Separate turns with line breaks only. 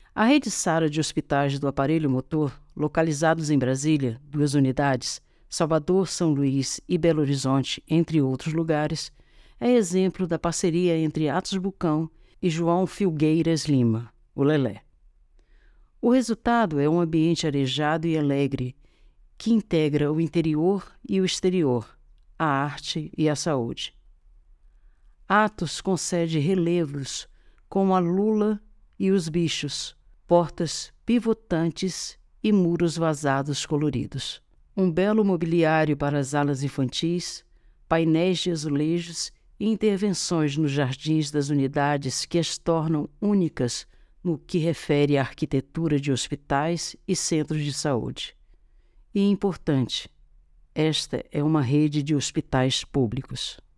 A rede SARA de hospitais do aparelho motor, localizados em Brasília, 2 unidades, Salvador, São Luís e Belo Horizonte, entre outros lugares, é exemplo da parceria entre Atos Bucão e João Filgueiras Lima, o Lelé. O resultado é um ambiente arejado e alegre, que integra o interior e o exterior, a arte e a saúde. Atos concede relevos como a lula e os bichos, portas pivotantes e muros vazados coloridos. Um belo mobiliário para as alas infantis, painéis de azulejos e intervenções nos jardins das unidades que as tornam únicas no que refere à arquitetura de hospitais e centros de saúde. E importante, esta é uma rede de hospitais públicos.